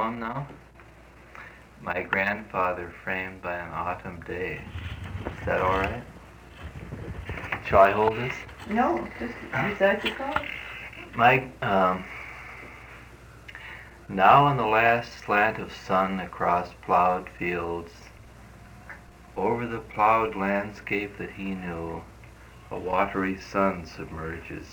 poem now. My grandfather framed by an autumn day. Is that all right? Shall I hold this? No, just recite the poem. Now in the last slant of sun across plowed fields, over the plowed landscape that he knew, a watery sun submerges.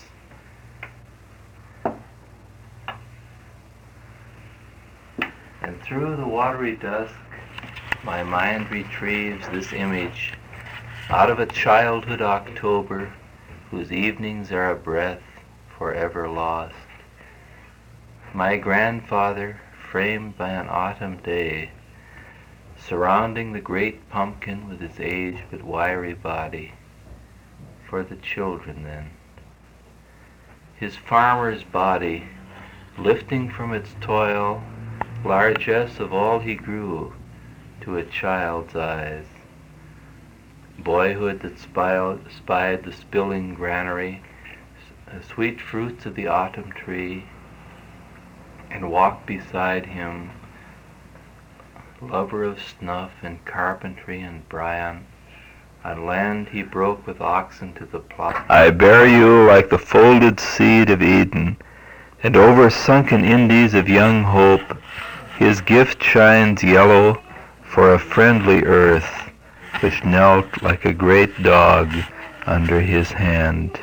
And through the watery dusk, my mind retrieves this image out of a childhood October whose evenings are a breath forever lost. My grandfather, framed by an autumn day, surrounding the great pumpkin with its aged but wiry body, for the children then. His farmer's body, lifting from its toil largesse of all he grew to a child's eyes. Boyhood that spied the spilling granary, sweet fruits of the autumn tree, and walked beside him, lover of snuff and carpentry and brine, on land he broke with oxen to the plough. I bear you like the folded seed of Eden, and over sunken Indies of young hope, his gift shines yellow for a friendly earth, which knelt like a great dog under his hand.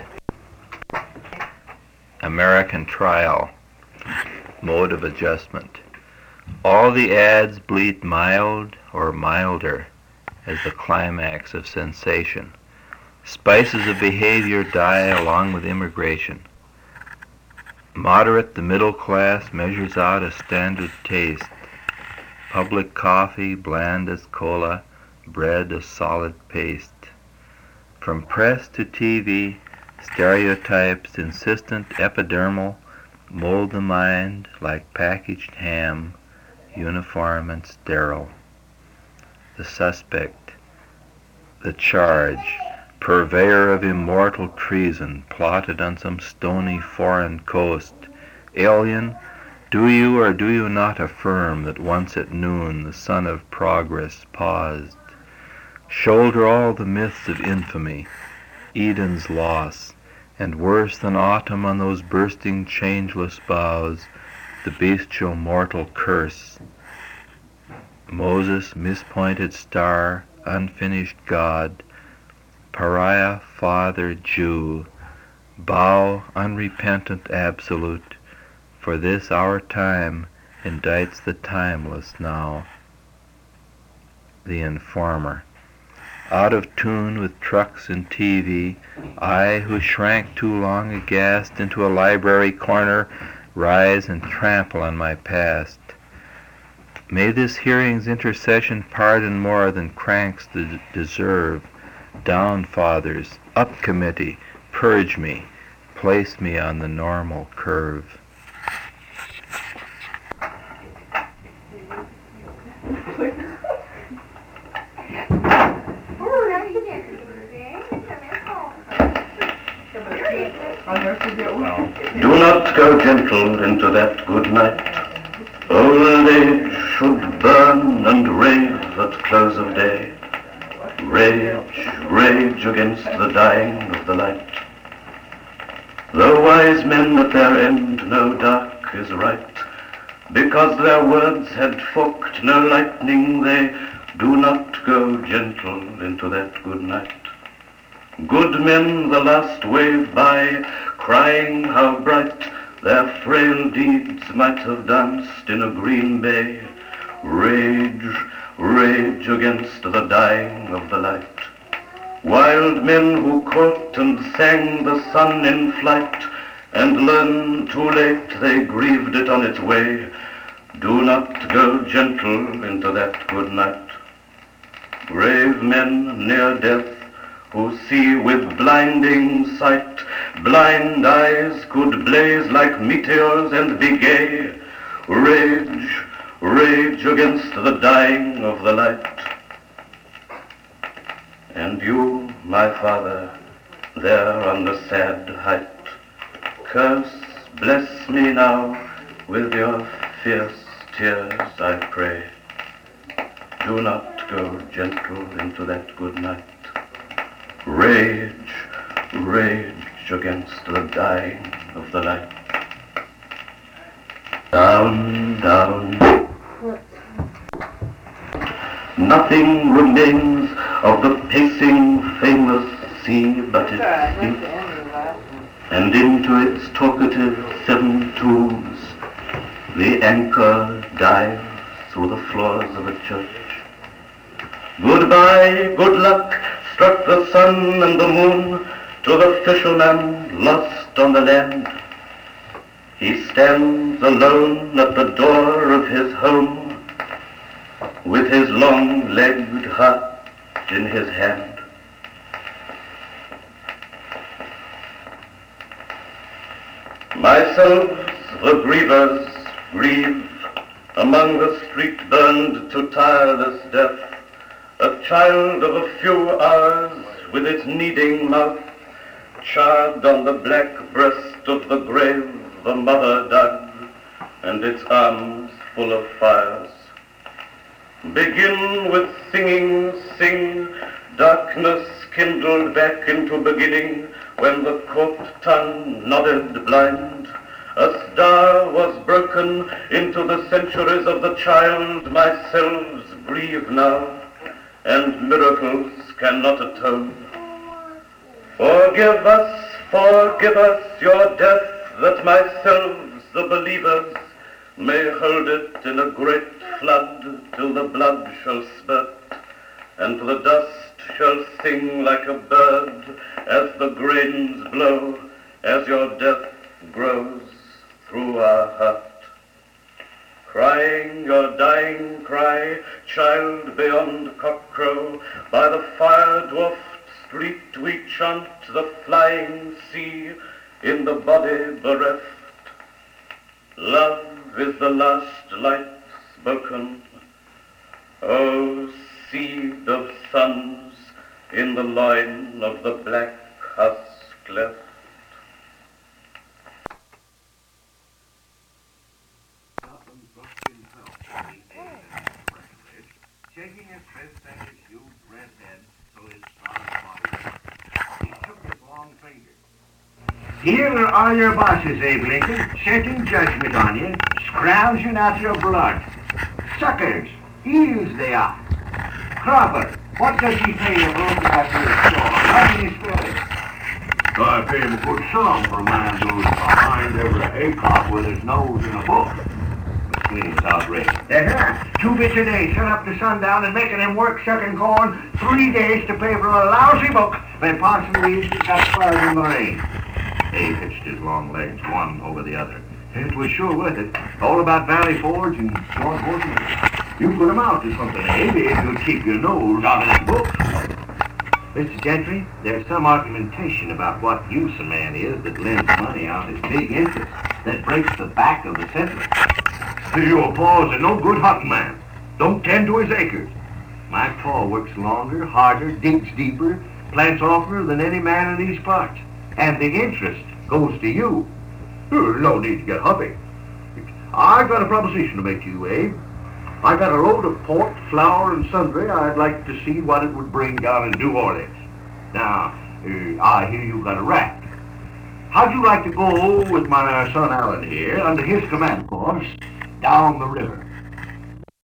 American Trial. Mode of adjustment. All the ads bleat mild or milder as the climax of sensation. Spices of behavior die along with immigration. Moderate, the middle class measures out a standard taste. Public coffee, bland as cola, bread a solid paste. From press to TV, stereotypes, insistent, epidermal, mold the mind like packaged ham, uniform and sterile. The suspect, the charge, purveyor of immortal treason, plotted on some stony foreign coast. Alien, do you or do you not affirm that once at noon the sun of progress paused? Shoulder all the myths of infamy, Eden's loss, and worse than autumn on those bursting changeless boughs, the bestial mortal curse. Moses, mispointed star, unfinished God, pariah, father, Jew, bow, unrepentant absolute, for this our time indicts the timeless now. The informer. Out of tune with trucks and TV, I, who shrank too long aghast into a library corner, rise and trample on my past. May this hearing's intercession pardon more than cranks deserve. Down, fathers, up, committee, purge me, place me on the normal curve. Do not go gentle into that good night. Old age should burn and rave at close of day. Rage, rage against the dying of the light. Though wise men at their end know dark is right, because their words had forked no lightning, they do not go gentle into that good night. Good men the last wave by, crying how bright their frail deeds might have danced in a green bay. Rage, rage against the dying of the light. Wild men who caught and sang the sun in flight, and learned too late they grieved it on its way, do not go gentle into that good night. Brave men near death, who see with blinding sight, blind eyes could blaze like meteors and be gay. Rage, rage against the dying of the light. And you, my father, there on the sad height, curse, bless me now with your fierce tears, I pray, do not go gentle into that good night. Rage, rage against the dying of the light. Down, down. Nothing remains of the pacing, famous sea but its feet, and into its talkative 7 tubes the anchor dives through the floors of a church. Goodbye, good luck, struck the sun and the moon to the fisherman lost on the land. He stands alone at the door of his home with his long-legged heart in his hand. Myself, the grievers, grieve among the street burned to tireless death, a child of a few hours with its kneading mouth charred on the black breast of the grave the mother dug, and its arms full of fires. Begin with singing, sing, darkness kindled back into beginning when the corked tongue nodded blind. A star was broken into the centuries of the child. My selves grieve now, and miracles cannot atone. Forgive us your death, that myself, the believers, may hold it in a great flood till the blood shall spurt, and the dust shall sing like a bird as the grains blow, as your death grows through our heart. Crying your dying cry, child beyond cockcrow, by the fire-dwarfed street we chant the flying sea in the body bereft. Love is the last light spoken, O seed of suns in the loin of the black husk left. Shaking his fist at his huge red head till his strong body. He shook his long finger. Here are your bosses, Abe Lincoln, sitting judgment on you, scrounging out your blood. Suckers, eels they are. Cropper, what does he pay you for looking after his store? How do you spell it? I pay him a good sum for a man who's behind every haycock with his nose in a book. McSween's outrageous. Uh-huh. 2 bits a day, sun up to sundown, and making him work sucking corn 3 days to pay for a lousy book that possibly got spoiled in the rain. Abe hitched his long legs one over the other. It was sure worth it. All about Valley Forge and short horses. You put 'em out to something, Abe, if you'll keep your nose out of them books. Mr. Gentry, there's some argumentation about what use a man is that lends money out at big interest, that breaks the back of the settler. Your paw's a no good hunting man. Don't tend to his acres. My paw works longer, harder, digs deeper, plants oftener than any man in these parts. And the interest goes to you. No need to get huffy. I've got a proposition to make to you, Abe. I got a load of pork, flour, and sundry. I'd like to see what it would bring down in New Orleans. Now, I hear you got a raft. How'd you like to go with my son Allen here, under his command, of course, down the river?